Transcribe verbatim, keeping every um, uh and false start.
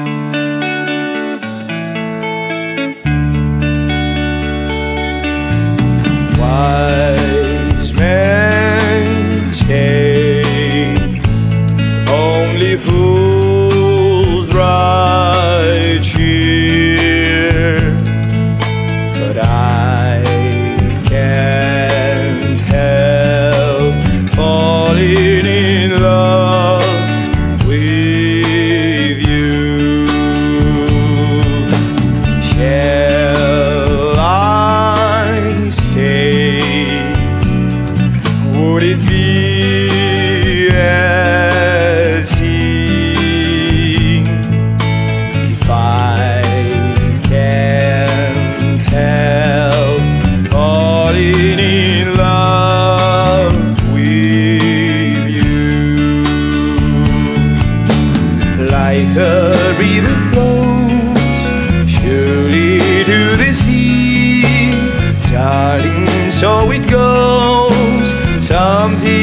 Wise men say only fools ride cheer, but I can't help falling in love with you. Shall I stay? Would it be as seen if I can't help falling in love with you? Like a river flows surely to the sea, darling, so it goes. Something